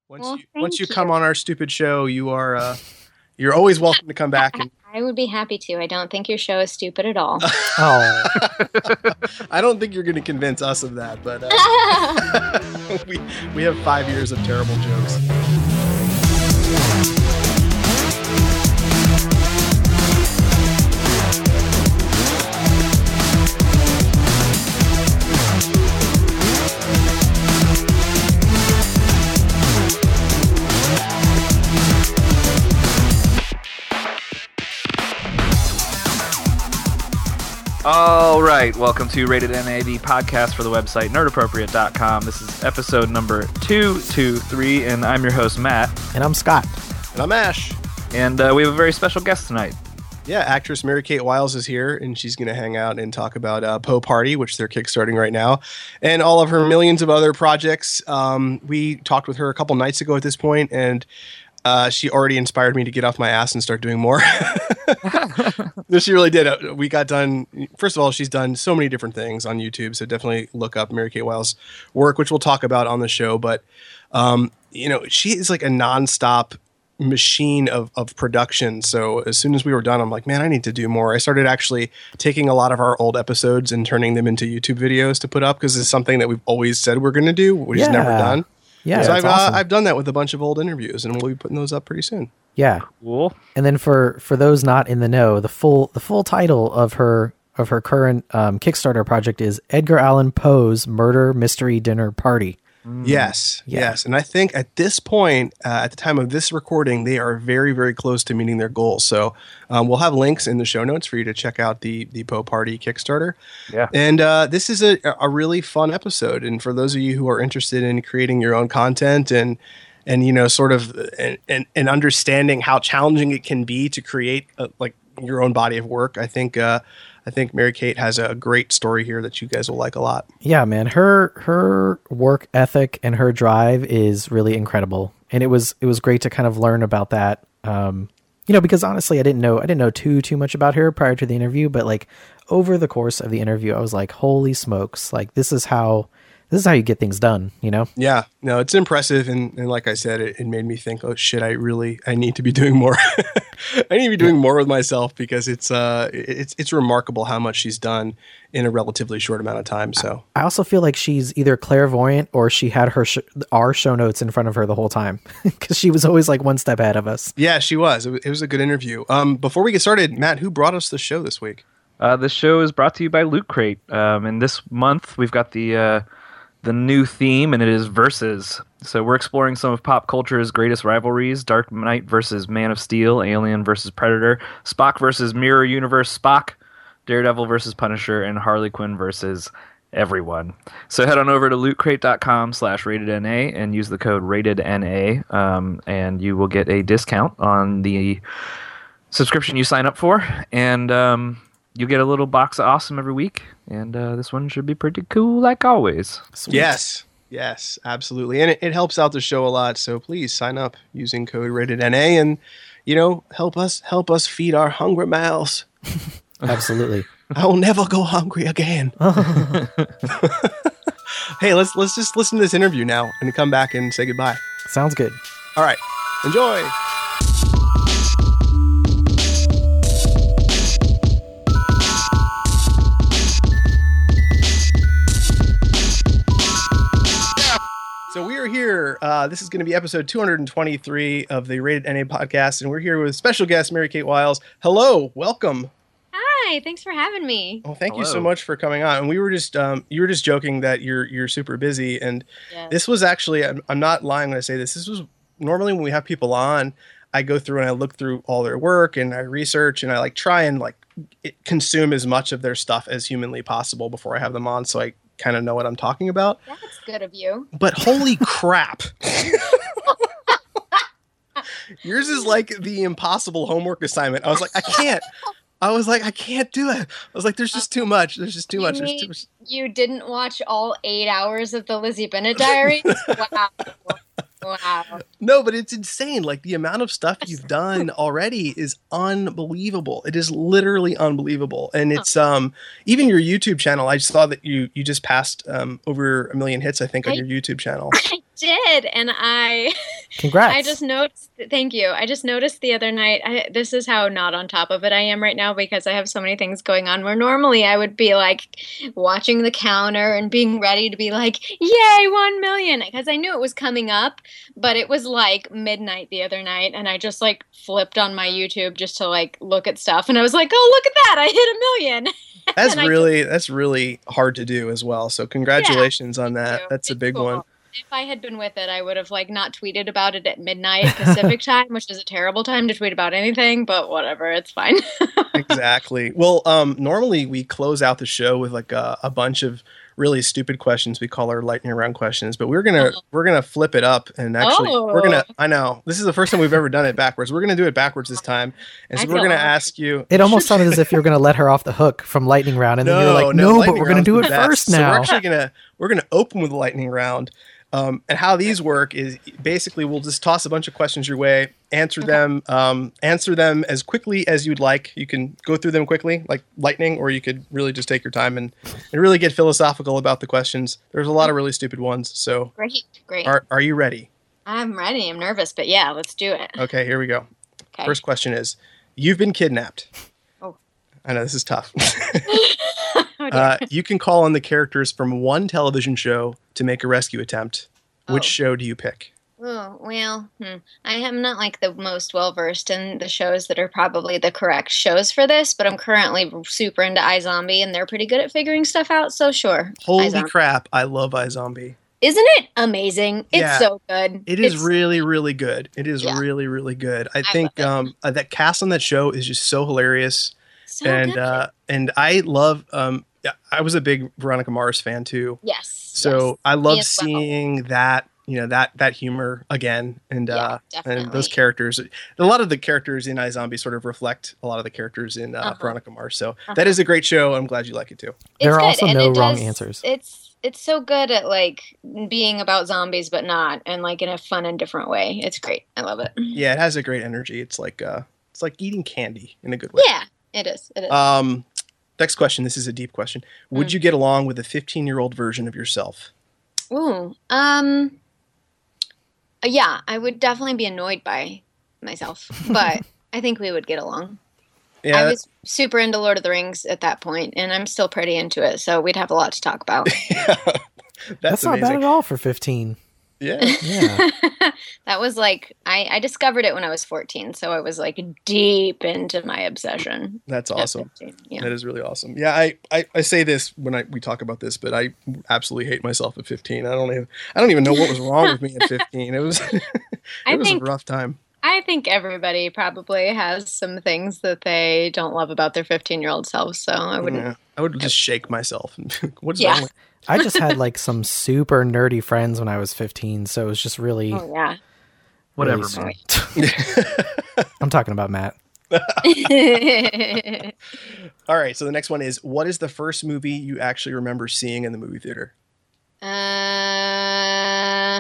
Once you come on our stupid show, you are you're always welcome to come back. And I would be happy to. I don't think your show is stupid at all. Oh, I don't think you're going to convince us of that, but we have 5 years of terrible jokes. All right, welcome to Rated NA, the podcast for the website nerdappropriate.com. This is episode number 223, and I'm your host, Matt. and I'm Scott. And I'm Ash. And we have a very special guest tonight. Yeah, actress Mary-Kate Wiles is here, and she's going to hang out and talk about Poe Party, which they're kickstarting right now, and all of her millions of other projects. We talked with her a couple nights ago at this point, and she already inspired me to get off my ass and start doing more. She really did. We got done. First of all, she's done so many different things on YouTube, so definitely look up Mary-Kate Wiles' work, which we'll talk about on the show. But, she is like a nonstop machine of production. So as soon as we were done, I'm like, man, I need to do more. I started actually taking a lot of our old episodes and turning them into YouTube videos to put up because it's something that we've always said we're going to do. We've just never done. Yeah, so awesome. I've done that with a bunch of old interviews, and we'll be putting those up pretty soon. Yeah, Cool. and then for those not in the know, the full title of her current Kickstarter project is Edgar Allan Poe's Murder Mystery Dinner Party. Yes. And I think at this point, at the time of this recording, they are very, very close to meeting their goals. So we'll have links in the show notes for you to check out the Poe Party Kickstarter. Yeah. And this is a really fun episode. And for those of you who are interested in creating your own content and sort of and understanding how challenging it can be to create like your own body of work, I think Mary-Kate has a great story here that you guys will like a lot. Yeah, man, her work ethic and her drive is really incredible, and it was great to kind of learn about that. Because honestly, I didn't know too much about her prior to the interview, but like over the course of the interview, I was like, holy smokes, like this is how you get things done, Yeah, no, it's impressive. And like I said, it made me think, oh shit, I need to be doing more. I need to be doing more with myself because it's remarkable how much she's done in a relatively short amount of time. So I also feel like she's either clairvoyant or she had our show notes in front of her the whole time because she was always like one step ahead of us. yeah, she was. It was a good interview. Before we get started, Matt, who brought us the show this week? This show is brought to you by Loot Crate. And this month, we've got the new theme, and it is Versus. So we're exploring some of pop culture's greatest rivalries: Dark Knight versus Man of Steel, Alien versus Predator, Spock versus Mirror Universe Spock, Daredevil versus Punisher, and Harley Quinn versus everyone. So head on over to lootcrate.com/ratedNA and use the code RATEDNA, and you will get a discount on the subscription you sign up for, and you'll get a little box of awesome every week, and this one should be pretty cool like always. Sweet. Yes, absolutely. And it helps out the show a lot, so please sign up using code RATEDNA and, help us feed our hungry mouths. Absolutely. I will never go hungry again. Hey, let's just listen to this interview now and come back and say goodbye. Sounds good. All right, enjoy. So we are here. This is going to be episode 223 of the Rated NA podcast, and we're here with special guest Mary-Kate Wiles. Hello, welcome. Hi, thanks for having me. Well, thank you so Hello. much for coming on. And we were just, you were just joking that you're super busy, and Yes. this was actually, I'm not lying when I say this. This was normally when we have people on, I go through and I look through all their work and I research and I like try and like consume as much of their stuff as humanly possible before I have them on, so I kind of know what I'm talking about. That's good of you. But holy crap. Yours is like the impossible homework assignment. I was like, I can't do it. I was like, there's just too much. There's just too much. There's too much. You didn't watch all 8 hours of the Lizzie Bennett Diaries? Wow. Wow. No, but it's insane. Like the amount of stuff you've done already is unbelievable. It is literally unbelievable. And it's even your YouTube channel. I saw that you just passed over 1 million hits, I think, on your YouTube channel. I did, and Congrats. I just noticed, thank you. I just noticed the other night, this is how not on top of it I am right now because I have so many things going on where normally I would be like watching the counter and being ready to be like, yay, 1 million. Because I knew it was coming up, but it was like midnight the other night and I just like flipped on my YouTube just to like look at stuff. And I was like, oh, look at that. I hit 1 million. That's really hard to do as well. So congratulations on that. That's a big one. If I had been with it, I would have like not tweeted about it at midnight Pacific time, which is a terrible time to tweet about anything, but whatever, it's fine. Exactly. Well, normally we close out the show with like a bunch of really stupid questions. We call our lightning round questions, but we're gonna flip it up and actually I know this is the first time we've ever done it backwards. We're gonna do it backwards this time, and so we're gonna ask you. It almost sounded as if you were gonna let her off the hook from lightning round, and then you were like, no, but we're gonna do it first now. So we're actually gonna open with lightning round. And how these work is basically we'll just toss a bunch of questions your way, answer them as quickly as you'd like. You can go through them quickly, like lightning, or you could really just take your time and really get philosophical about the questions. There's a lot of really stupid ones. So great. Are you ready? I'm ready. I'm nervous, but yeah, let's do it. Okay, here we go. Okay. First question is: you've been kidnapped. Oh, I know this is tough. You can call on the characters from one television show to make a rescue attempt. Which show do you pick? Oh, well, I am not like the most well-versed in the shows that are probably the correct shows for this, but I'm currently super into iZombie, and they're pretty good at figuring stuff out, so sure. Holy crap, I love iZombie. Isn't it amazing? It's so good. It's really, really good. It is really, really good. I think that cast on that show is just so hilarious. So good. And I love... I was a big Veronica Mars fan too. Yes. So I love seeing that, that humor again, and those characters. A lot of the characters in iZombie sort of reflect a lot of the characters in Veronica Mars. So that is a great show. I'm glad you like it too. There are also no wrong answers. It's so good at like being about zombies, but not, and like in a fun and different way. It's great. I love it. Yeah, it has a great energy. It's like eating candy in a good way. Yeah, it is. It is. Next question. This is a deep question. Would you get along with a 15-year-old version of yourself? Ooh. Yeah, I would definitely be annoyed by myself, but I think we would get along. Yeah, I was super into Lord of the Rings at that point, and I'm still pretty into it, so we'd have a lot to talk about. Yeah, that's not bad at all for 15. Yeah. That was like, I discovered it when I was 14, so I was like deep into my obsession. That's awesome. Yeah. That is really awesome. Yeah, I say this when we talk about this, but I absolutely hate myself at 15. I don't even know what was wrong with me at 15. It was a rough time. I think everybody probably has some things that they don't love about their 15-year-old selves, so I wouldn't. Yeah, I would just shake myself. What's wrong with I just had like some super nerdy friends when I was 15, so it was just really whatever. Really I'm talking about Matt. All right, so the next one is: what is the first movie you actually remember seeing in the movie theater? I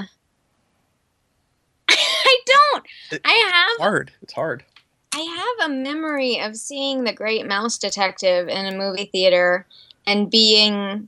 don't. It's hard. I have a memory of seeing The Great Mouse Detective in a movie theater and being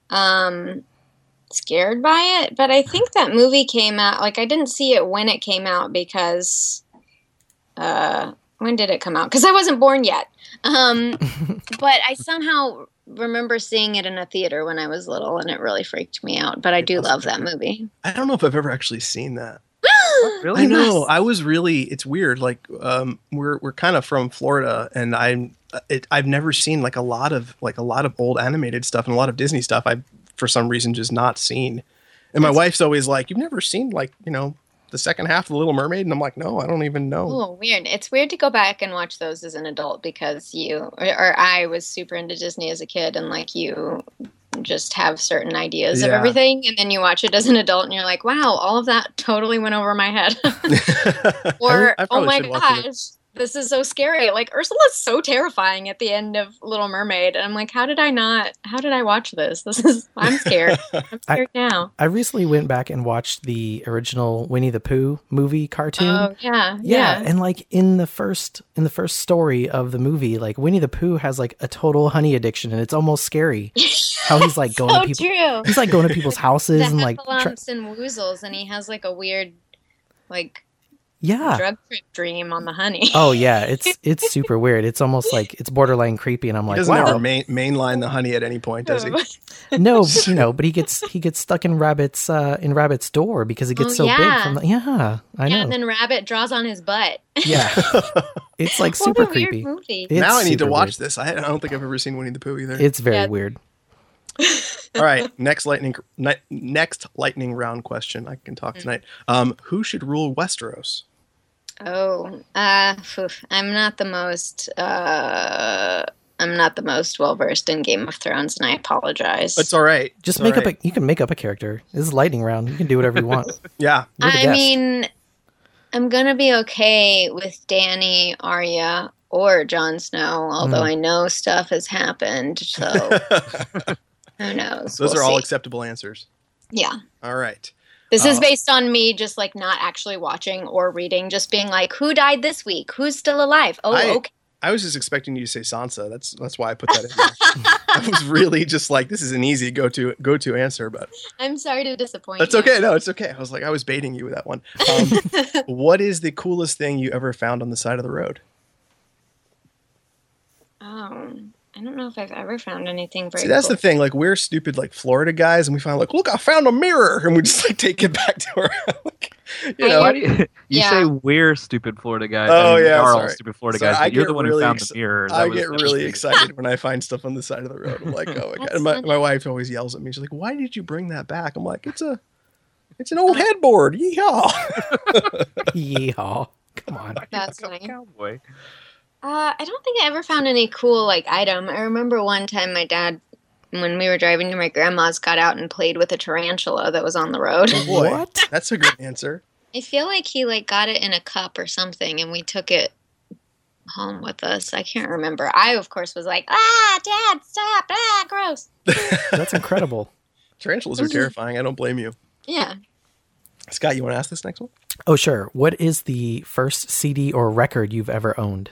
scared by it, but I think that movie came out, like I didn't see it when it came out because when did it come out? Because I wasn't born yet. But I somehow remember seeing it in a theater when I was little, and it really freaked me out. But I do love that movie. I don't know if I've ever actually seen that. Really? I know. I was really. It's weird. Like we're kind of from Florida, and I've never seen like a lot of old animated stuff and a lot of Disney stuff. I've for some reason just not seen. And my wife's always like, "You've never seen the second half of The Little Mermaid?" And I'm like, "No, I don't even know." Oh, weird. It's weird to go back and watch those as an adult because I was super into Disney as a kid, and like you just have certain ideas of everything, and then you watch it as an adult and you're like, wow, all of that totally went over my head. Or oh my gosh, this is so scary. Like Ursula's so terrifying at the end of Little Mermaid, and I'm like, how did I watch this? I'm scared. I'm scared now. I recently went back and watched the original Winnie the Pooh movie cartoon. Oh yeah. And like in the first story of the movie, like Winnie the Pooh has like a total honey addiction, and it's almost scary. How he's like going to people. True. He's like going to people's houses and like lumps and woozles, and he has like a weird like Yeah. drug trip dream on the honey. Oh yeah, it's super weird. It's almost like it's borderline creepy, and I'm He like, doesn't wow. ever mainline the honey at any point, does he? No, but he gets stuck in Rabbit's door because it gets so big from the, I know. And then Rabbit draws on his butt. Yeah. It's like What super a weird creepy. movie. It's Now I need to super watch weird. this. I don't think I've ever seen Winnie the Pooh either. It's very Yeah. weird. All right, next lightning round question. I can talk tonight. Who should rule Westeros? Oh, I'm not the most well versed in Game of Thrones, and I apologize. It's all right. Just It's make all up right. you can make up a character. This is lightning round. You can do whatever you want. Yeah. You're the I guest. mean, I'm gonna be okay with Dany, Arya, or Jon Snow, although I know stuff has happened, so who knows? Those We'll are all see. acceptable answers. Yeah. All right. This is based on me just like not actually watching or reading, just being like, who died this week? Who's still alive? Oh, okay. I was just expecting you to say Sansa. That's why I put that in there. I was really just like, this is an easy go-to answer, but I'm sorry to disappoint that's you. okay. No, it's okay. I was baiting you with that one. What is the coolest thing you ever found on the side of the road? I don't know if I've ever found anything very See, that's cool. the thing. Like, we're stupid, like Florida guys, and we find like, look, I found a mirror, and we just like take it back to our, like, you know. Why do you Yeah. say we're stupid Florida guys? Oh, yeah, we are all sorry. stupid Florida Sorry, guys, I but you're get the one who really found ex- the mirror. I That get was really weird. excited when I find stuff on the side of the road. I'm like, oh my god! That's And my funny. wife always yells at me. She's like, "Why did you bring that back?" I'm like, "It's an old headboard. Yeehaw!" Yeehaw. Come on. That's Like a nice. cowboy. I don't think I ever found any cool like item. I remember one time my dad, when we were driving to my grandma's, got out and played with a tarantula that was on the road. Boy, What? that's a good answer. I feel like he like got it in a cup or something, and we took it home with us. I can't remember. I of course was like, Dad, stop! Gross. That's incredible. Tarantulas are terrifying. I don't blame you. Yeah. Scott, you want to ask this next one? Oh, sure. What is the first CD or record you've ever owned?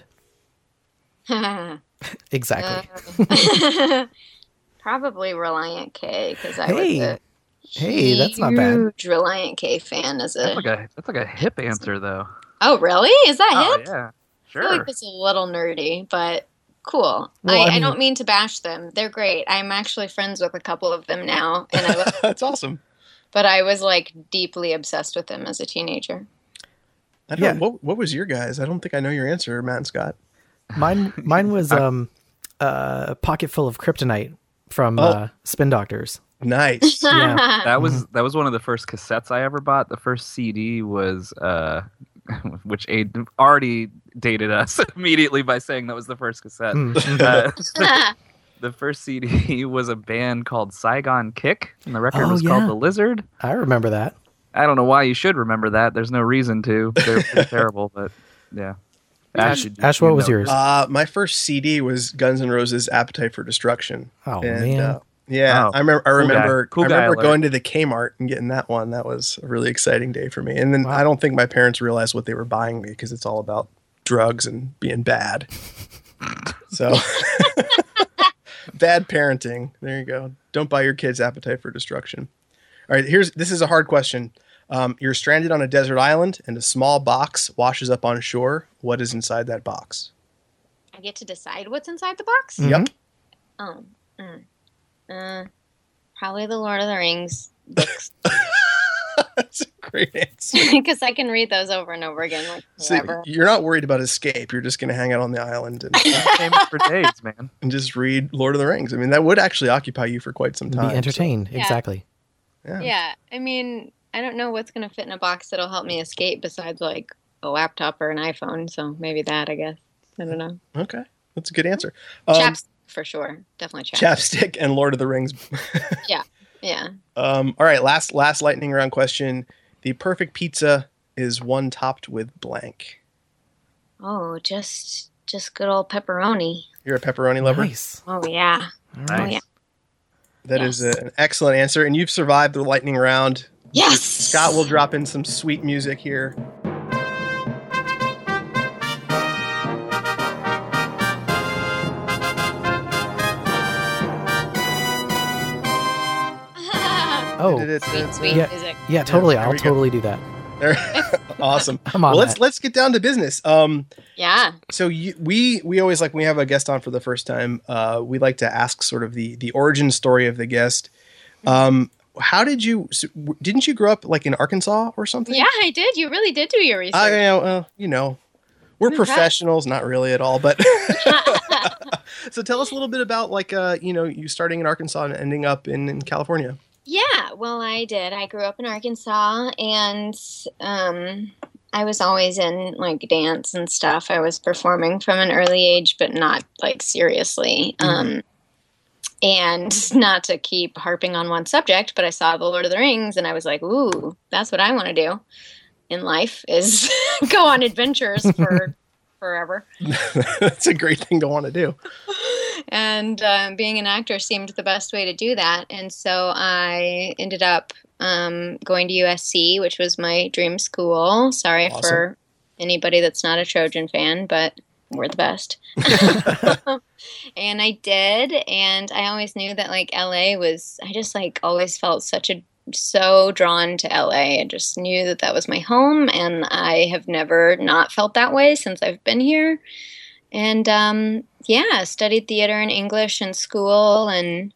Exactly. Probably Reliant K, because I Hey. was a Hey, that's not bad. huge Reliant K fan as a. That's like a hip answer though. Oh, really? Is that Oh hip? yeah, I feel sure. like it's a little nerdy, but cool. Well, I I mean- don't mean to bash them. They're great. I'm actually friends with a couple of them now, and I love, That's awesome. but I was like deeply obsessed with them as a teenager. I don't know, what was your guys? I don't think I know your answer, Matt and Scott. Mine was a pocket full of kryptonite from Spin Doctors. Nice. Yeah. That was one of the first cassettes I ever bought. The first CD was which already dated us immediately by saying that was the first cassette. The first CD was a band called Saigon Kick, and the record Oh, was yeah. called The Lizard. I remember that. I don't know why you should remember that. There's no reason to. They're pretty terrible, but yeah. Ash, you what was know. yours? My first CD was Guns N' Roses' "Appetite for Destruction." Oh, And, man. yeah, Oh, I remember. Cool I guy remember alert. going to the Kmart and getting that one. That was a really exciting day for me. And then Wow. I don't think my parents realized what they were buying me because it's all about drugs and being bad. So bad parenting. There you go. Don't buy your kids "Appetite for Destruction." All right, this is a hard question. You're stranded on a desert island and a small box washes up on shore. What is inside that box? I get to decide what's inside the box. Yep. Oh, probably the Lord of the Rings books, That's a great answer. because I can read those over and over again, like See, forever. you're not worried about escape. You're just going to hang out on the island and, Famous for days, man. and just read Lord of the Rings. I mean, that would actually occupy you for quite some Be time. entertained. Yeah. Exactly. So, yeah. Yeah, I mean, I don't know what's going to fit in a box that'll help me escape besides like a laptop or an iPhone. So maybe that, I guess. I don't know. Okay. That's a good answer. Chapstick for sure. Definitely chapstick. Chapstick and Lord of the Rings. Yeah. All right. Last lightning round question. The perfect pizza is one topped with blank. Oh, just good old pepperoni. You're a pepperoni lover? Nice. Oh yeah. All Oh right. yeah. That is Yes. an excellent answer. And you've survived the lightning round. Yes. Scott will drop in some sweet music here. Oh, Did it- Sweet yeah. music. yeah, totally. there I'll we go. totally do that. There. Awesome. I'm on that. Let's get down to business. Yeah. So we always, like, when we have a guest on for the first time, we like to ask sort of the origin story of the guest. How didn't you grow up like in Arkansas or something? Yeah, I did. You really did do your research. We're professionals, not really at all, but so tell us a little bit about like, you starting in Arkansas and ending up in California. Yeah, well, I did. I grew up in Arkansas, and I was always in like dance and stuff. I was performing from an early age, but not like seriously. And not to keep harping on one subject, but I saw The Lord of the Rings, and I was like, ooh, that's what I want to do in life, is go on adventures for forever. That's a great thing to want to do. And being an actor seemed the best way to do that. And so I ended up going to USC, which was my dream school. Sorry Awesome. for anybody that's not a Trojan fan, but we're the best. And I did. And I always knew that like LA was, I just like always felt so drawn to LA. I just knew that that was my home, and I have never not felt that way since I've been here. And studied theater and English in school, and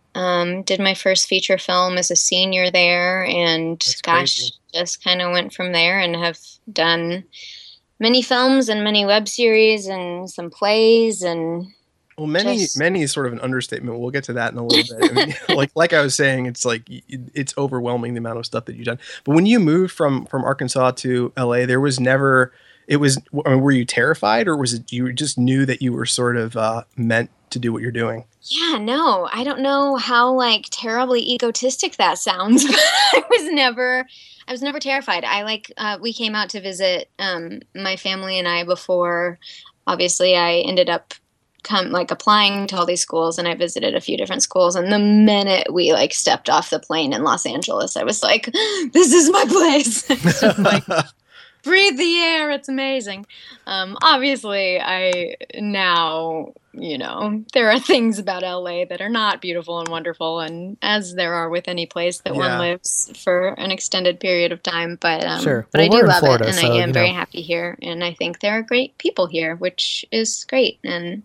did my first feature film as a senior there, and just kind of went from there, and have done many films and many web series and some plays. And well, many is sort of an understatement. We'll get to that in a little bit. I mean, like I was saying, it's like it's overwhelming the amount of stuff that you've done. But when you moved from Arkansas to LA, there was never. Were you terrified, or was it you just knew that you were sort of meant to do what you're doing? Yeah, no, I don't know how like terribly egotistic that sounds, but I was never terrified. We came out to visit my family and I before. Obviously, I ended up applying to all these schools, and I visited a few different schools. And the minute we like stepped off the plane in Los Angeles, I was like, "This is my place." It's just like, breathe the air. It's amazing. Obviously, I now, there are things about LA that are not beautiful and wonderful, and as there are with any place that one lives for an extended period of time. But sure. But I do love Florida, it, and I am very happy here, and I think there are great people here, which is great, and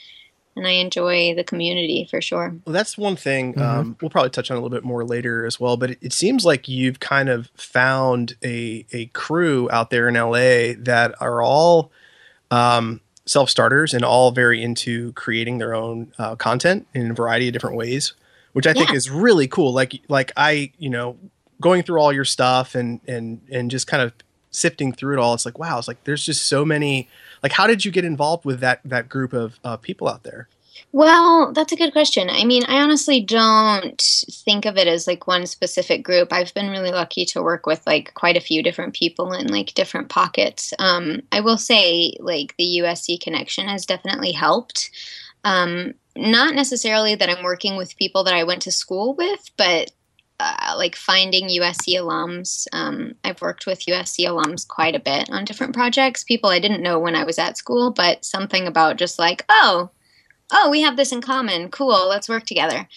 I enjoy the community for sure. Well, that's one thing we'll probably touch on a little bit more later as well. But it seems like you've kind of found a crew out there in LA that are all self-starters and all very into creating their own content in a variety of different ways, which I think is really cool. Like I, going through all your stuff and just kind of sifting through it all, it's like, wow, it's like there's just so many. Like, how did you get involved with that group of people out there? Well, that's a good question. I mean, I honestly don't think of it as like one specific group. I've been really lucky to work with like quite a few different people in like different pockets. I will say like the USC connection has definitely helped. Not necessarily that I'm working with people that I went to school with, but like finding USC alums. I've worked with USC alums quite a bit on different projects, people I didn't know when I was at school, but something about just like, oh, we have this in common. Cool. Let's work together.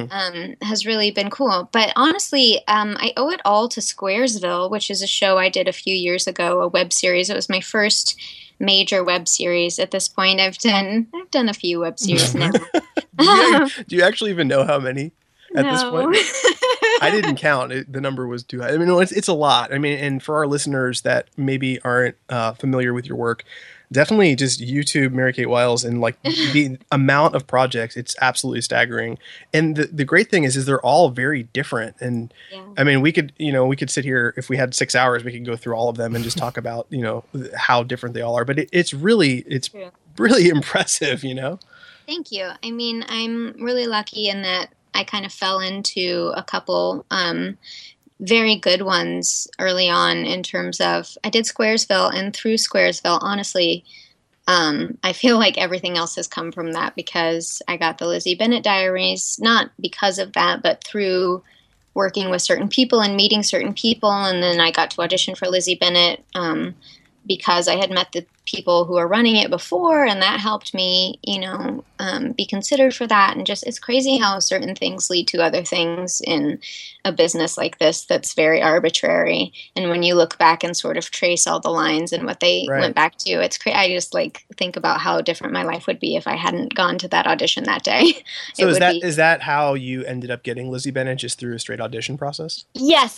Has really been cool. But honestly, I owe it all to Squaresville, which is a show I did a few years ago, a web series. It was my first major web series. At this point, I've done a few web series now. Do you actually even know how many at this point? I didn't count. The number was too high. I mean, it's a lot. I mean, and for our listeners that maybe aren't familiar with your work, definitely just YouTube Mary-Kate Wiles, and like the amount of projects, it's absolutely staggering. And the great thing is they're all very different. And I mean, we could sit here if we had 6 hours, we could go through all of them and just talk about, how different they all are. But it's really impressive, Thank you. I mean, I'm really lucky in that I kind of fell into a couple very good ones early on in terms of I did Squaresville, and through Squaresville, honestly, I feel like everything else has come from that because I got the Lizzie Bennett Diaries, not because of that, but through working with certain people and meeting certain people. And then I got to audition for Lizzie Bennett because I had met people who are running it before, and that helped me, be considered for that. And just, it's crazy how certain things lead to other things in a business like this that's very arbitrary. And when you look back and sort of trace all the lines and what they went back to, it's crazy. I just think about how different my life would be if I hadn't gone to that audition that day. So is that how you ended up getting Lizzie Bennet, just through a straight audition process? Yes.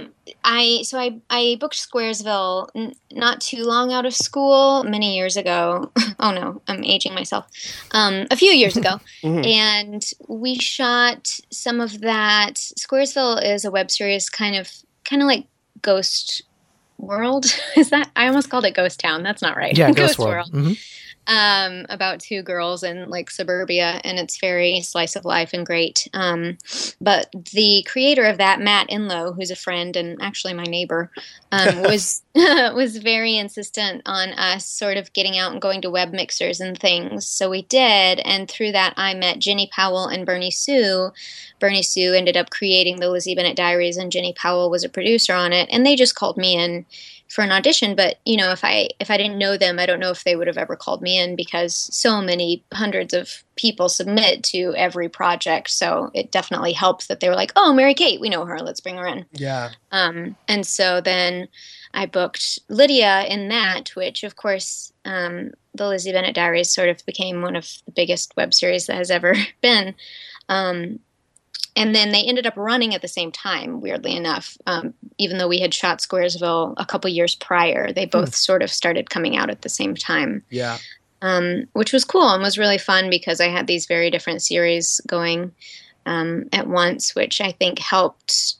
I booked Squaresville not too long out of school, many years ago. Oh no, I'm aging myself. A few years ago. Mm-hmm. And we shot some of that. Squaresville is a web series kind of like Ghost World. Is that? I almost called it Ghost Town. That's not right. Yeah, Ghost World. Mm-hmm. About two girls in like suburbia, and it's very slice of life and great. But the creator of that, Matt Inlow, who's a friend and actually my neighbor, was very insistent on us sort of getting out and going to web mixers and things. So we did, and through that I met Ginny Powell and Bernie Sue. Bernie Sue ended up creating the Lizzie Bennet Diaries, and Ginny Powell was a producer on it, and they just called me in for an audition. But if I didn't know them, I don't know if they would have ever called me in, because so many hundreds of people submit to every project. So it definitely helps that they were like, oh, Mary Kate, we know her, let's bring her in. Yeah. And so then I booked Lydia in that, which of course the Lizzie Bennet Diaries sort of became one of the biggest web series that has ever been. And then they ended up running at the same time, weirdly enough. Even though we had shot Squaresville a couple years prior, they both sort of started coming out at the same time. Yeah. Which was cool and was really fun, because I had these very different series going at once, which I think helped.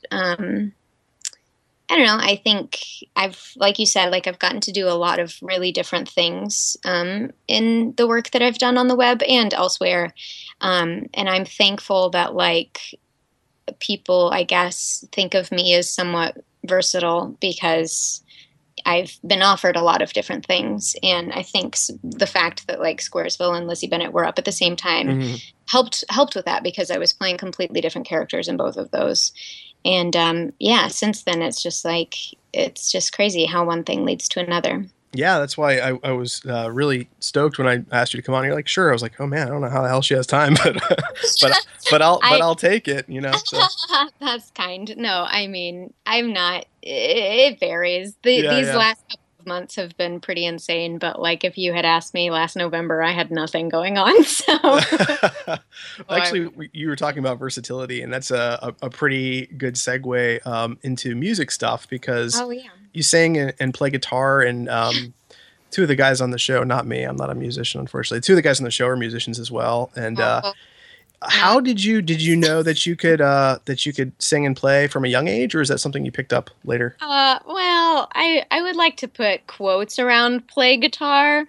I don't know. I think like you said, I've gotten to do a lot of really different things in the work that I've done on the web and elsewhere. And I'm thankful that people, I guess, think of me as somewhat versatile, because I've been offered a lot of different things. And I think the fact that Squaresville and Lizzie Bennet were up at the same time helped with that, because I was playing completely different characters in both of those. And since then it's just crazy how one thing leads to another. Yeah, that's why I was really stoked when I asked you to come on. You're like, sure. I was like, oh man, I don't know how the hell she has time, but I'll take it. So. That's kind. No, I mean, I'm not. It varies. These last couple of months have been pretty insane. But if you had asked me last November, I had nothing going on. So actually, you were talking about versatility, and that's a pretty good segue into music stuff, because you sing and play guitar, and two of the guys on the show, not me, I'm not a musician, unfortunately. Two of the guys on the show are musicians as well. And how did you know that you could sing and play from a young age, or is that something you picked up later? Well, I would like to put quotes around play guitar.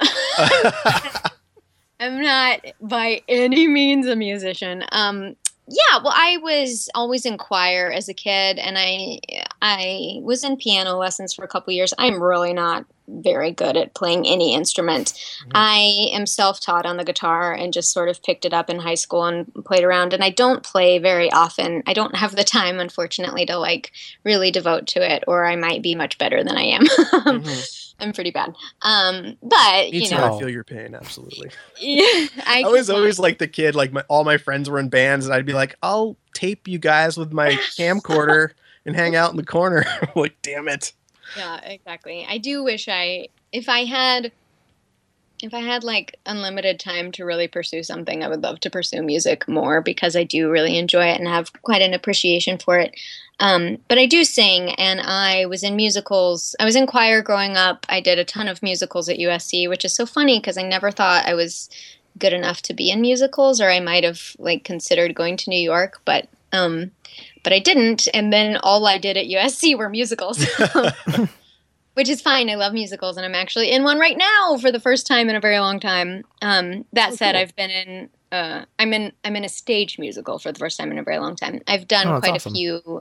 I'm not by any means a musician. Well, I was always in choir as a kid, and I was in piano lessons for a couple years. I'm really not very good at playing any instrument. Mm-hmm. I am self-taught on the guitar and just sort of picked it up in high school and played around. And I don't play very often. I don't have the time, unfortunately, to really devote to it, or I might be much better than I am. Mm-hmm. I'm pretty bad. But Me too, I feel your pain. Absolutely. Yeah, I was always like the kid, all my friends were in bands, and I'd be like, I'll tape you guys with my camcorder and hang out in the corner. Like, damn it. Yeah, exactly. I do wish if I had unlimited time to really pursue something, I would love to pursue music more, because I do really enjoy it and have quite an appreciation for it. But I do sing, and I was in musicals. I was in choir growing up. I did a ton of musicals at USC, which is so funny because I never thought I was good enough to be in musicals, or I might have considered going to New York, but I didn't. And then all I did at USC were musicals, which is fine. I love musicals, and I'm actually in one right now for the first time in a very long time. That said, cool. I've been in. I'm in a stage musical for the first time in a very long time. I've done quite awesome. A few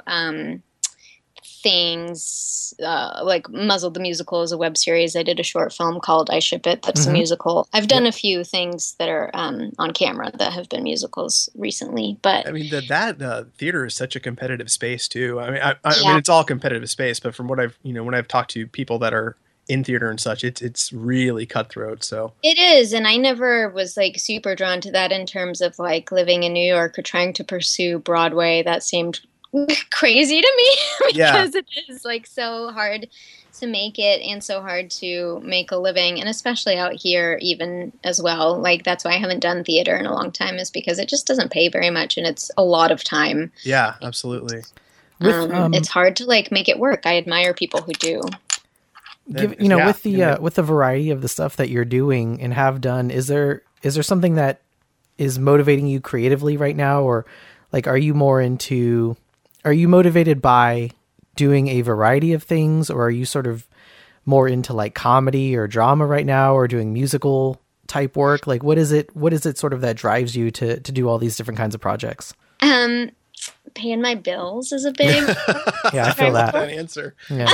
things, like Muzzle the Musical is a web series. I did a short film called I Ship It. That's a musical. I've done a few things that are on camera that have been musicals recently. But I mean, that theater is such a competitive space too. I mean, I mean, it's all competitive space, but from what I've when I've talked to people that are in theater and such, it's really cutthroat. So it is, and I never was like super drawn to that in terms of like living in New York or trying to pursue Broadway. That seemed crazy to me because it is like so hard to make it and so hard to make a living, and especially out here even as well. Like that's why I haven't done theater in a long time, is because it just doesn't pay very much and it's a lot of time. Yeah, absolutely. It's hard to like make it work. I admire people who do. With the variety of the stuff that you're doing and have done, is there something that is motivating you creatively right now, or like are you motivated by doing a variety of things, or are you sort of more into like comedy or drama right now, or doing musical type work? Like what is it sort of that drives you to do all these different kinds of projects? Paying my bills is a big yeah, I feel that answer. Yeah.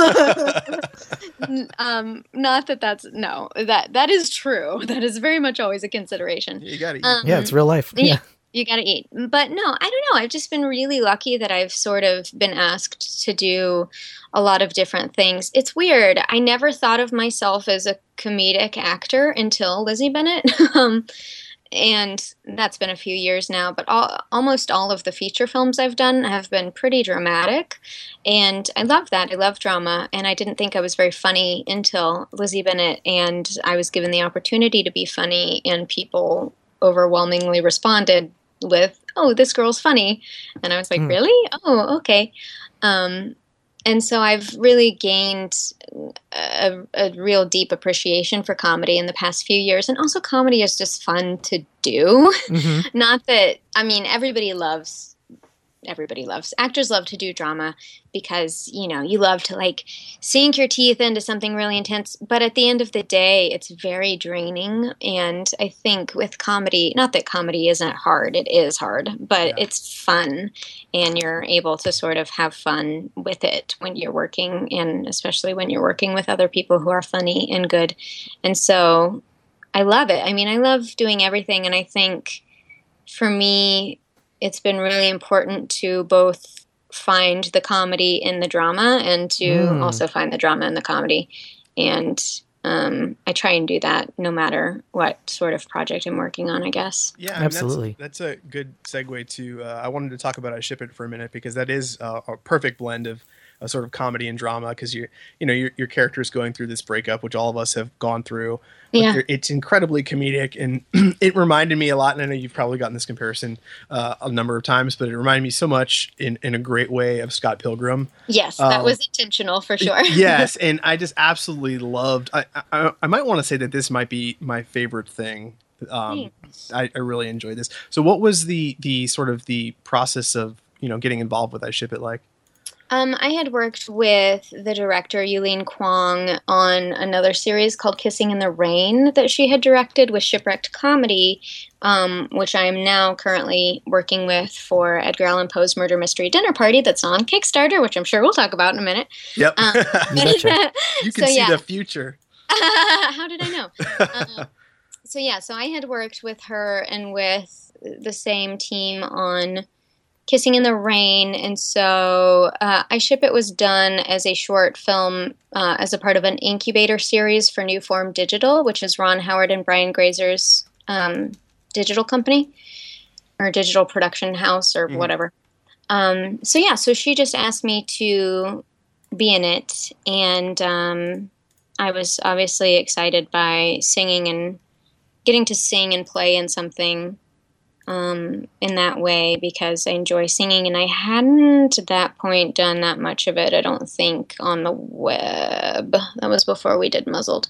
Not that is true. That is very much always a consideration. You gotta eat. Yeah, it's real life. Yeah. You gotta eat. But no, I don't know. I've just been really lucky that I've sort of been asked to do a lot of different things. It's weird. I never thought of myself as a comedic actor until Lizzie Bennett. And that's been a few years now, but almost all of the feature films I've done have been pretty dramatic, and I love that. I love drama, and I didn't think I was very funny until Lizzie Bennett, and I was given the opportunity to be funny, and people overwhelmingly responded with, "Oh, this girl's funny," and I was like, "Really? Oh, okay." And so I've really gained a real deep appreciation for comedy in the past few years. And also comedy is just fun to do. Mm-hmm. Not that, I mean, actors love to do drama because, you know, you love to like sink your teeth into something really intense. But at the end of the day, it's very draining. And I think with comedy, not that comedy isn't hard, it is hard, but it's fun. And you're able to sort of have fun with it when you're working, and especially when you're working with other people who are funny and good. And so I love it. I mean, I love doing everything. And I think for me, it's been really important to both find the comedy in the drama and to also find the drama in the comedy. And I try and do that no matter what sort of project I'm working on, I guess. Yeah, absolutely. That's a good segue to, I wanted to talk about I Ship It for a minute, because that is a perfect blend of a sort of comedy and drama, because your character is going through this breakup, which all of us have gone through. Yeah. It's incredibly comedic, and it reminded me a lot, and I know you've probably gotten this comparison a number of times, but it reminded me so much in a great way of Scott Pilgrim. Yes, that was intentional for sure. Yes, and I just absolutely loved, I might want to say that this might be my favorite thing. I really enjoyed this. So what was the sort of the process of, getting involved with I Ship It like? I had worked with the director, Yulene Kwong, on another series called Kissing in the Rain that she had directed with Shipwrecked Comedy, which I am now currently working with for Edgar Allan Poe's Murder Mystery Dinner Party that's on Kickstarter, which I'm sure we'll talk about in a minute. Yep. You can see the future. How did I know? So I had worked with her and with the same team on Kissing in the Rain, and so I Ship It was done as a short film as a part of an incubator series for New Form Digital, which is Ron Howard and Brian Grazer's digital company or digital production house or whatever. So she just asked me to be in it, and I was obviously excited by singing and getting to sing and play in something in that way, because I enjoy singing, and I hadn't at that point done that much of it, I don't think, on the web. That was before we did Muzzled.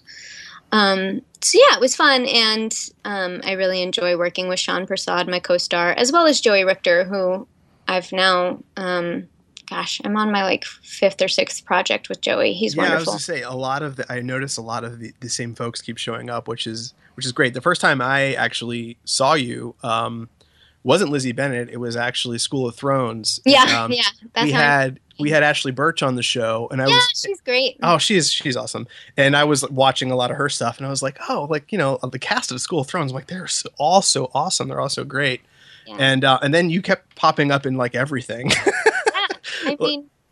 It was fun, and I really enjoy working with Sean Prasad, my co-star, as well as Joey Richter, who I've now, I'm on my fifth or sixth project with Joey. He's wonderful. I was going to say, I noticed a lot of the same folks keep showing up, which is great. The first time I actually saw you wasn't Lizzie Bennett. It was actually School of Thrones. Yeah, We had Ashley Birch on the show, and she's great. Oh, she's awesome. And I was watching a lot of her stuff, and I was like, the cast of School of Thrones. I'm like, they're all so awesome. They're all so great. Yeah. And then you kept popping up in everything. I mean,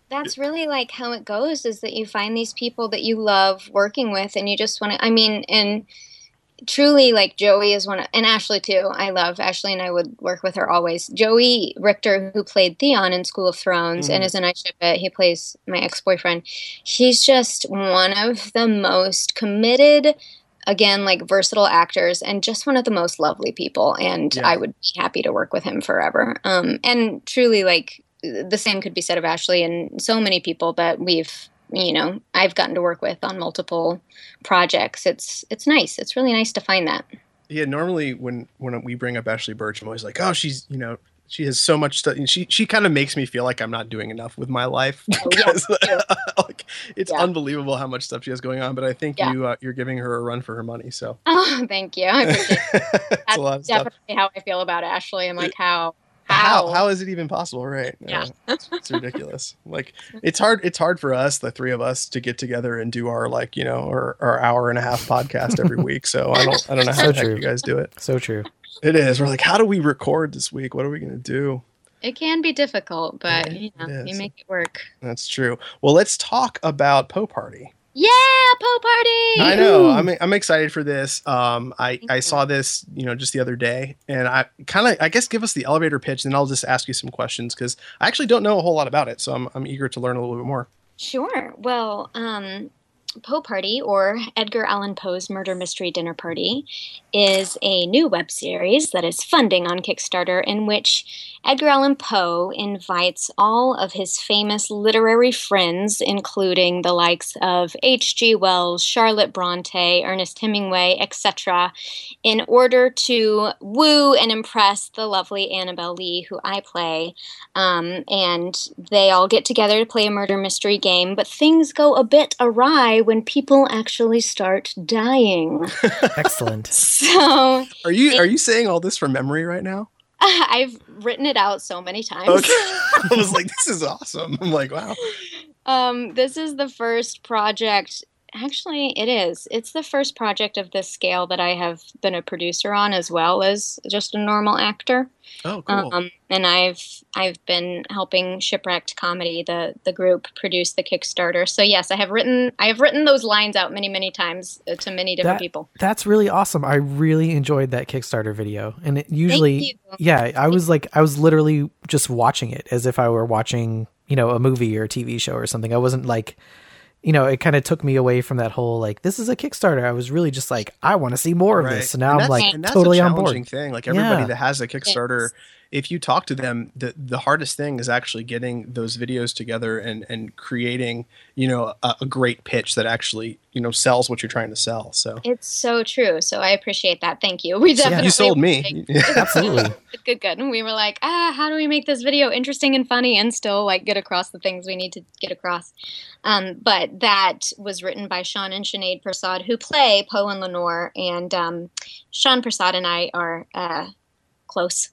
that's really like how it goes, is that you find these people that you love working with, and you just want to, I mean, and truly, like, Joey is one of, and Ashley too. I love Ashley, and I would work with her always. Joey Richter, who played Theon in School of Thrones and is in I Ship It, he plays my ex-boyfriend. He's just one of the most committed, again, like, versatile actors, and just one of the most lovely people. And I would be happy to work with him forever. And truly, like, the same could be said of Ashley and so many people that we've, I've gotten to work with on multiple projects. It's nice. It's really nice to find that. Yeah. Normally when we bring up Ashley Birch, I'm always like, oh, she's, she has so much stuff. And she kind of makes me feel like I'm not doing enough with my life because like, it's unbelievable how much stuff she has going on. But I think you're giving her a run for her money. So, oh, thank you. I appreciate it. That's a lot of definitely stuff. How I feel about Ashley. I'm like, how is it even possible? Right. Yeah. It's ridiculous. Like, it's hard for us, the three of us, to get together and do our, like, our hour and a half podcast every week. So I don't know how the heck you guys do it. So true. It is. We're like, how do we record this week? What are we going to do? It can be difficult, but you make it work. That's true. Well, let's talk about Poe Party. Yeah, Poe Party! I know. I'm excited for this. I saw this, just the other day, and I guess give us the elevator pitch, and then I'll just ask you some questions because I actually don't know a whole lot about it, so I'm eager to learn a little bit more. Sure. Well, Poe Party, or Edgar Allan Poe's Murder Mystery Dinner Party, is a new web series that is funding on Kickstarter, in which Edgar Allan Poe invites all of his famous literary friends, including the likes of H.G. Wells, Charlotte Bronte, Ernest Hemingway, etc., in order to woo and impress the lovely Annabelle Lee, who I play. And they all get together to play a murder mystery game, but things go a bit awry when people actually start dying. Excellent. So, are you saying all this from memory right now? I've written it out so many times. Okay. I was like, this is awesome. I'm like, wow. This is the first project. Actually, it is. It's the first project of this scale that I have been a producer on, as well as just a normal actor. Oh, cool. And I've been helping Shipwrecked Comedy, the group, produce the Kickstarter. So yes, I have written those lines out many, many times to many different people. That's really awesome. I really enjoyed that Kickstarter video, and it usually, I was literally just watching it as if I were watching, a movie or a TV show or something. I wasn't like, it kind of took me away from that whole, like, this is a Kickstarter. I was really just like, I want to see more of this. So now I'm like totally on board. That's a challenging thing. Like, everybody that has a Kickstarter, if you talk to them, the hardest thing is actually getting those videos together and creating, a great pitch that actually, sells what you're trying to sell. So it's so true. So I appreciate that. Thank you. We definitely you sold me. Absolutely. Good. And we were like, how do we make this video interesting and funny and still, like, get across the things we need to get across? But that was written by Sean and Sinead Prasad, who play Poe and Lenore, and Sean Prasad and I are close.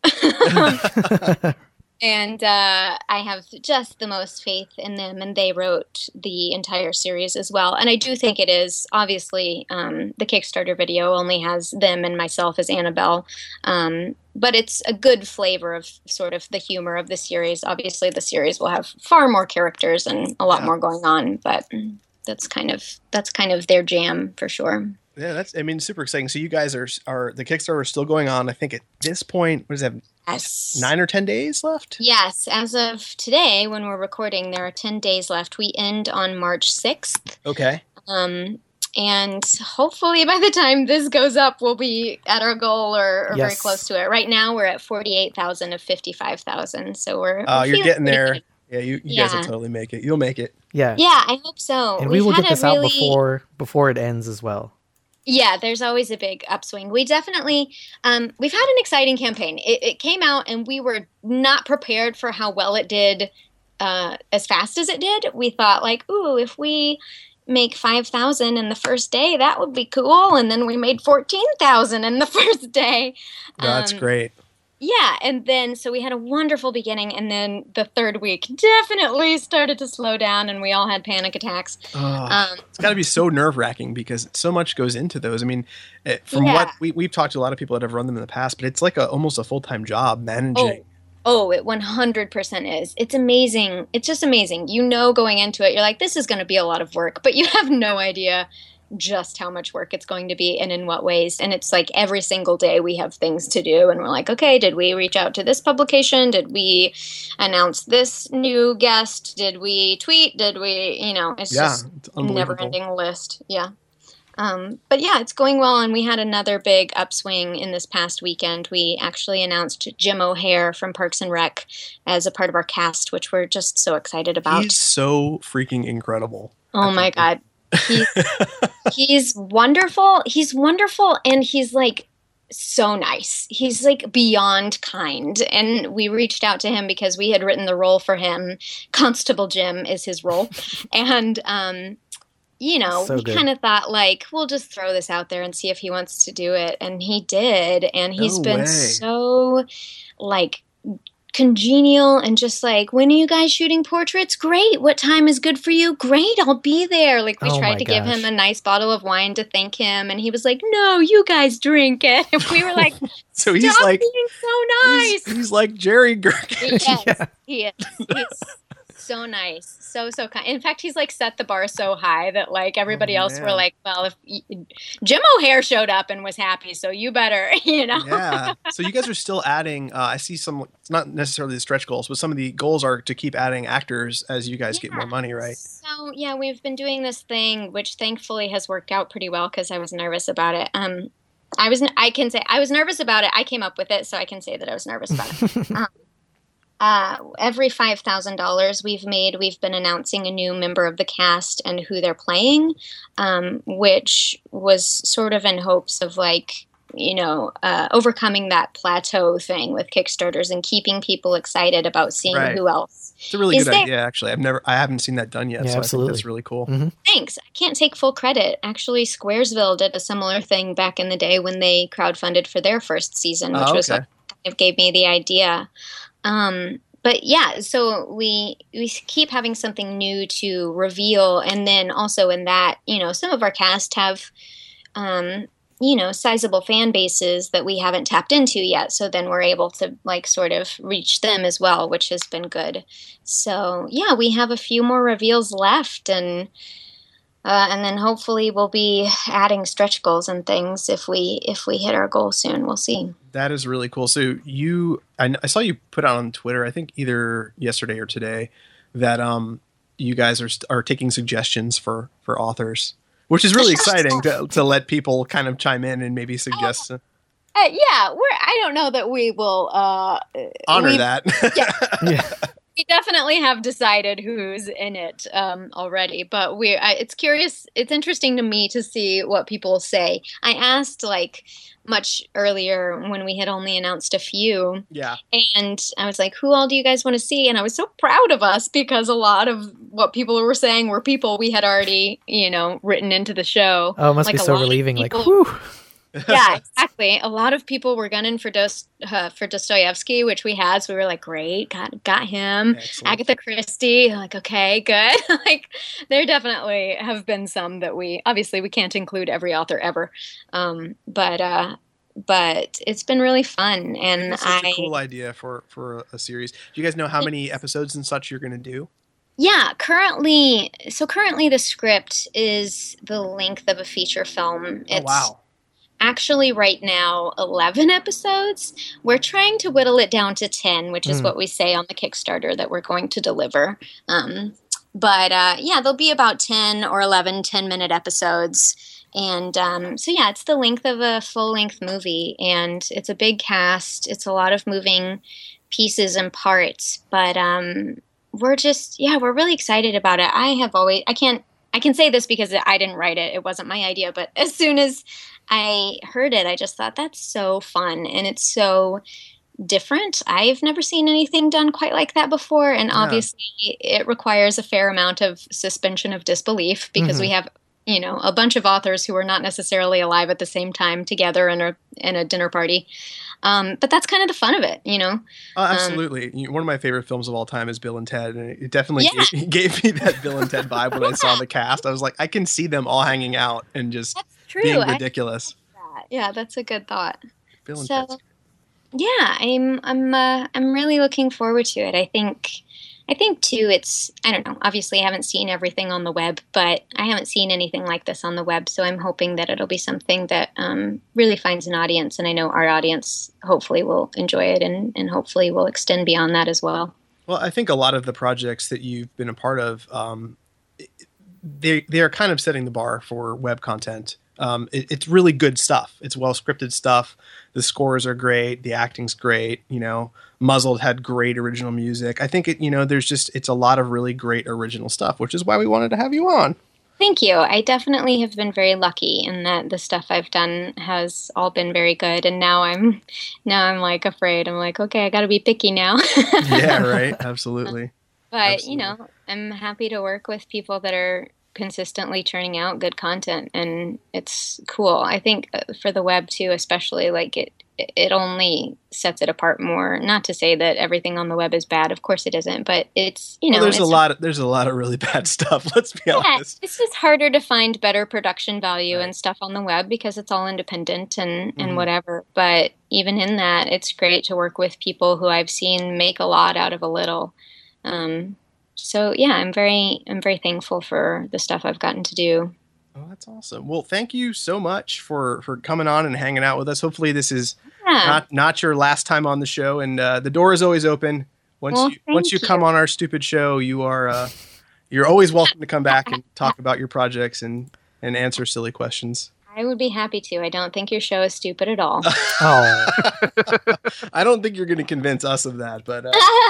And I have just the most faith in them, and they wrote the entire series as well. And I do think it is, obviously, the Kickstarter video only has them and myself as Annabelle, but it's a good flavor of sort of the humor of the series. Obviously, the series will have far more characters and a lot more going on, but that's kind of their jam for sure. Yeah, super exciting. So you guys are the Kickstarter is still going on. I think at this point, what does that have? Yes. 9 or 10 days left? Yes. As of today, when we're recording, there are 10 days left. We end on March 6th. Okay. And hopefully by the time this goes up, we'll be at our goal or very close to it. Right now, we're at 48,000 of 55,000. So we're you're getting there. Good. Yeah, you guys will totally make it. You'll make it. Yeah. Yeah, I hope so. And we will get this out before it ends as well. Yeah, there's always a big upswing. We definitely, we've had an exciting campaign. It came out and we were not prepared for how well it did as fast as it did. We thought, like, ooh, if we make 5,000 in the first day, that would be cool. And then we made 14,000 in the first day. That's great. Yeah, and then so we had a wonderful beginning, and then the third week definitely started to slow down, and we all had panic attacks. It's got to be so nerve-wracking because so much goes into those. I mean, from what we've talked to a lot of people that have run them in the past, but it's like almost a full-time job managing Oh, it 100% is. It's amazing. It's just amazing. You know, going into it, you're like, this is going to be a lot of work, but you have no idea just how much work it's going to be and in what ways. And it's like every single day we have things to do. And we're like, okay, did we reach out to this publication? Did we announce this new guest? Did we tweet? Did we, it's just a never-ending list. Yeah. But yeah, it's going well, and we had another big upswing in this past weekend. We actually announced Jim O'Heir from Parks and Rec as a part of our cast, which we're just so excited about. He's so freaking incredible. Oh my God. He's wonderful. He's wonderful, and he's like so nice. He's like beyond kind. And we reached out to him because we had written the role for him. Constable Jim is his role. And so we kind of thought, like, we'll just throw this out there and see if he wants to do it. And he did. And he's been so, like, congenial and just like, when are you guys shooting portraits? Great. What time is good for you? Great. I'll be there. Like, we tried to give him a nice bottle of wine to thank him. And he was like, no, you guys drink it. And we were like, so he's like, being so nice. He's like Jerry Gerken. He is. He's so nice. So kind. In fact, he's like set the bar so high that like everybody else were like, well, if Jim O'Heir showed up and was happy, so you better, Yeah. So you guys are still adding, I see some, it's not necessarily the stretch goals, but some of the goals are to keep adding actors as you guys get more money, right? So yeah, we've been doing this thing, which thankfully has worked out pretty well because I was nervous about it. I can say I was nervous about it. I came up with it, so I can say that I was nervous about it. Every $5,000 we've been announcing a new member of the cast and who they're playing, which was sort of in hopes of like, overcoming that plateau thing with Kickstarters and keeping people excited about seeing who else. It's a really good idea, actually. I haven't seen that done yet, so absolutely. I think that's really cool. Mm-hmm. Thanks. I can't take full credit. Actually, Squaresville did a similar thing back in the day when they crowdfunded for their first season, which was what kind of gave me the idea. But yeah, so we keep having something new to reveal. And then also in that, some of our cast have, sizable fan bases that we haven't tapped into yet. So then we're able to like sort of reach them as well, which has been good. So yeah, we have a few more reveals left, and then hopefully we'll be adding stretch goals and things if we hit our goal soon. We'll see. That is really cool. So I saw you put out on Twitter, I think either yesterday or today, that you guys are taking suggestions for authors, which is really exciting to let people kind of chime in and maybe suggest. I don't know that we will honor that. Yeah. We definitely have decided who's in it already, but it's interesting to me to see what people say. I asked like much earlier when we had only announced a few. Yeah. And I was like, who all do you guys want to see? And I was so proud of us because a lot of what people were saying were people we had already, written into the show. Oh, it must be so relieving. Like, whew. Yeah, exactly. A lot of people were gunning for Dostoevsky, which we had. So we were like, great, got him. Excellent. Agatha Christie, like, okay, good. Like, there definitely have been some that we can't include every author ever. But it's been really fun. And it's such a cool idea for a series. Do you guys know how many episodes and such you're going to do? Yeah, currently the script is the length of a feature film. Oh, wow. Actually, right now, 11 episodes. We're trying to whittle it down to 10, which is what we say on the Kickstarter that we're going to deliver. But there'll be about 10 or 11 10-minute episodes. And it's the length of a full-length movie. And it's a big cast. It's a lot of moving pieces and parts. But we're really excited about it. I can say this because I didn't write it. It wasn't my idea. But as soon as I heard it, I just thought that's so fun and it's so different. I've never seen anything done quite like that before. And obviously it requires a fair amount of suspension of disbelief because we have, a bunch of authors who are not necessarily alive at the same time together in a dinner party. But that's kind of the fun of it, Oh, absolutely. One of my favorite films of all time is Bill and Ted. And it definitely gave me that Bill and Ted vibe when I saw the cast. I was like, I can see them all hanging out and just being ridiculous. Yeah, that's a good thought. Bill and Ted. Yeah, I'm really looking forward to it. I think too, I don't know, obviously I haven't seen everything on the web, but I haven't seen anything like this on the web. So I'm hoping that it'll be something that really finds an audience. And I know our audience hopefully will enjoy it and hopefully will extend beyond that as well. Well, I think a lot of the projects that you've been a part of, they are kind of setting the bar for web content. It's really good stuff. It's well scripted stuff. The scores are great. The acting's great. Muzzled had great original music. I think it's a lot of really great original stuff, which is why we wanted to have you on. Thank you. I definitely have been very lucky in that the stuff I've done has all been very good. And now I'm like afraid. I'm like, okay, I got to be picky now. Yeah, right. Absolutely. But, I'm happy to work with people that are consistently churning out good content, and it's cool. I think for the web too, especially, like it only sets it apart more. Not to say that everything on the web is bad. Of course it isn't, but it's, there's a lot of really bad stuff. Let's be honest. It's just harder to find better production value and stuff on the web because it's all independent and whatever. But even in that, it's great to work with people who I've seen make a lot out of a little. So yeah, I'm very thankful for the stuff I've gotten to do. Oh, that's awesome. Well, thank you so much for coming on and hanging out with us. Hopefully this is not your last time on the show, and the door is always open. Once you come on our stupid show, you're always welcome to come back and talk about your projects and answer silly questions. I would be happy to. I don't think your show is stupid at all. Oh, I don't think you're going to convince us of that, but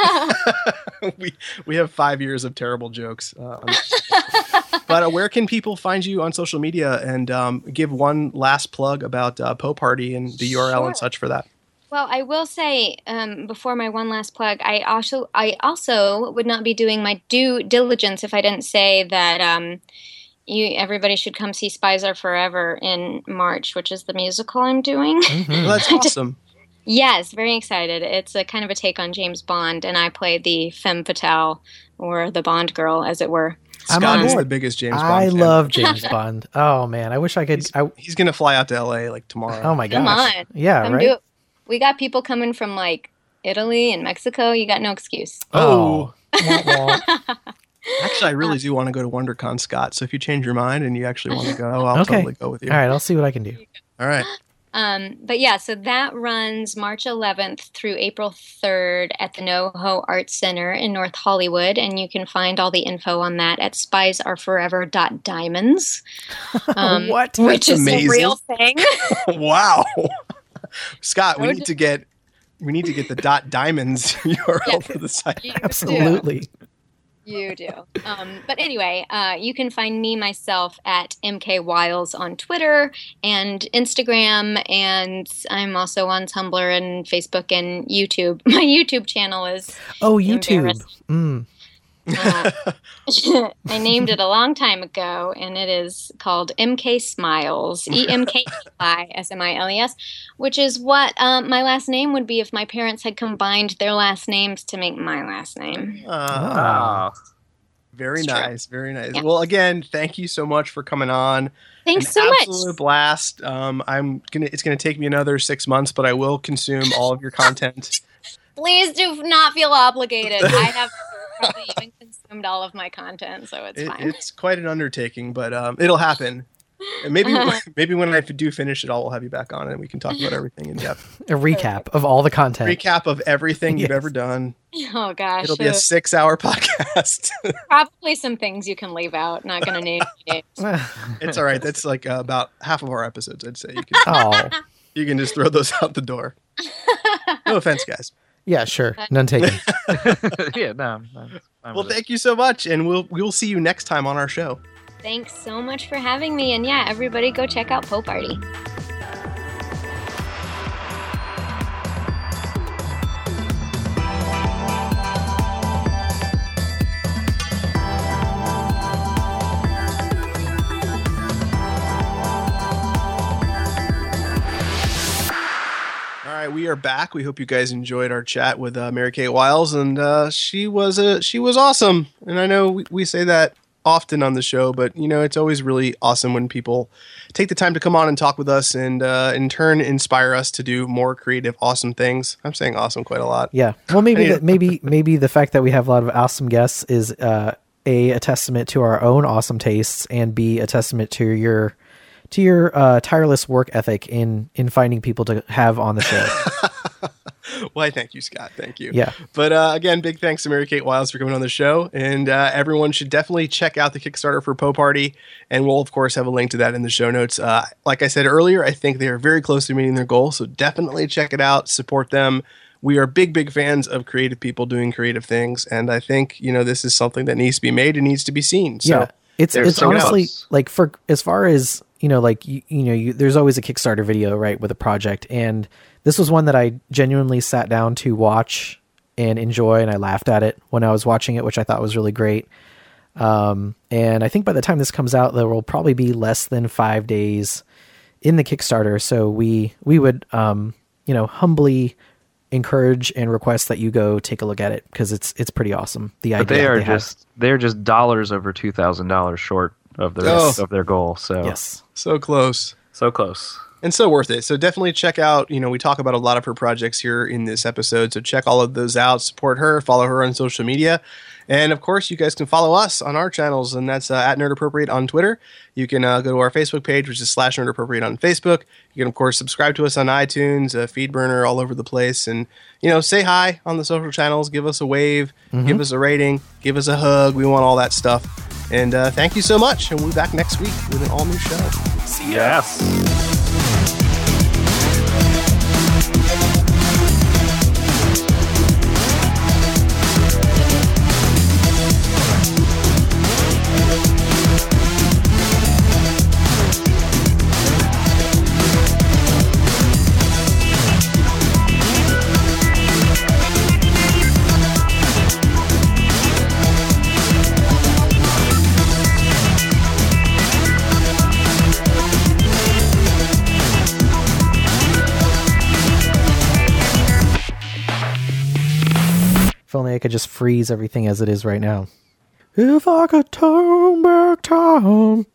we have 5 years of terrible jokes. But where can people find you on social media, and give one last plug about Poe Party and the URL and such for that? Well, I will say before my one last plug, I also would not be doing my due diligence if I didn't say that. Everybody should come see Spies Are Forever in March, which is the musical I'm doing. Mm-hmm. Well, that's awesome. Yes, very excited. It's a kind of a take on James Bond, and I play the femme fatale, or the Bond girl, as it were. Scott is the biggest James Bond I fan. love James Bond. Oh man, I wish I could. He's going to fly out to LA like tomorrow. Oh my gosh. Come on. Yeah, come right? do it. We got people coming from like Italy and Mexico. You got no excuse. Oh. Wah, wah. Actually, I really do want to go to WonderCon, Scott. So if you change your mind and you actually want to go, I'll totally go with you. All right, I'll see what I can do. All right. But yeah, so that runs March 11th through April 3rd at the NoHo Arts Center in North Hollywood, and you can find all the info on that at spiesareforever.diamonds. What? Which That's is amazing. a real thing. Wow. Scott, we need to get the .diamonds URL for the site. Absolutely. You do. But anyway, you can find myself at MK Wiles on Twitter and Instagram, and I'm also on Tumblr and Facebook and YouTube. My YouTube channel is YouTube. I named it a long time ago, and it is called MK Smiles, EMKSMILES, which is what my last name would be if my parents had combined their last names to make my last name. Very It's nice. Very nice. Yeah. Well, again, thank you so much for coming on. Thanks so much. Absolute blast. It's gonna take me another 6 months, but I will consume all of your content. Please do not feel obligated. I have probably even consumed all of my content, so it's fine. It's quite an undertaking, but it'll happen. And maybe when I do finish it all, we'll have you back on and we can talk about everything in depth. A recap of all the content. Recap of everything you've ever done. Oh gosh, It'll be a 6-hour podcast. probably some things you can leave out. Not going to name names. It's all right. That's like about half of our episodes, I'd say. You can just throw those out the door. No offense, guys. Yeah, sure. None taken. Yeah, no. Well, thank you so much, and we'll see you next time on our show. Thanks so much for having me, and yeah, everybody go check out Poe Party. All right, we are back. We hope you guys enjoyed our chat with Mary Kate Wiles, and she was awesome. And I know we say that often on the show, but it's always really awesome when people take the time to come on and talk with us, and in turn inspire us to do more creative, awesome things. I'm saying awesome quite a lot. Yeah. Well, maybe the fact that we have a lot of awesome guests is a testament to our own awesome tastes, and B, a testament to your tireless work ethic in finding people to have on the show. Well, thank you, Scott. Thank you. Yeah. But again, big thanks to Mary Kate Wiles for coming on the show. And everyone should definitely check out the Kickstarter for Poe Party. And we'll, of course, have a link to that in the show notes. Like I said earlier, I think they are very close to meeting their goal. So definitely check it out. Support them. We are big fans of creative people doing creative things. And I think, this is something that needs to be made and needs to be seen. So yeah. It's honestly like, for as far as, there's always a Kickstarter video, right, with a project. And this was one that I genuinely sat down to watch and enjoy, and I laughed at it when I was watching it, which I thought was really great. And I think by the time this comes out, there will probably be less than 5 days in the Kickstarter. So we would, humbly encourage and request that you go take a look at it, because it's pretty awesome. But they're just dollars over $2,000 short of the rest of their goal. So yes, so close. And so worth it. So definitely check out, we talk about a lot of her projects here in this episode. So check all of those out, support her, follow her on social media. And of course, you guys can follow us on our channels, and that's at Nerd Appropriate on Twitter. You can go to our Facebook page, which is /Nerd Appropriate on Facebook. You can, of course, subscribe to us on iTunes, Feedburner, all over the place. And, say hi on the social channels, give us a wave, give us a rating, give us a hug. We want all that stuff. And thank you so much. And we'll be back next week with an all-new show. See ya. Yes. If only I could just freeze everything as it is right now. If I could turn back time,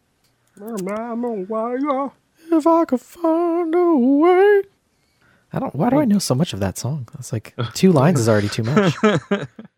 if I could find a way. Why do I know so much of that song? It's like 2 lines is already too much.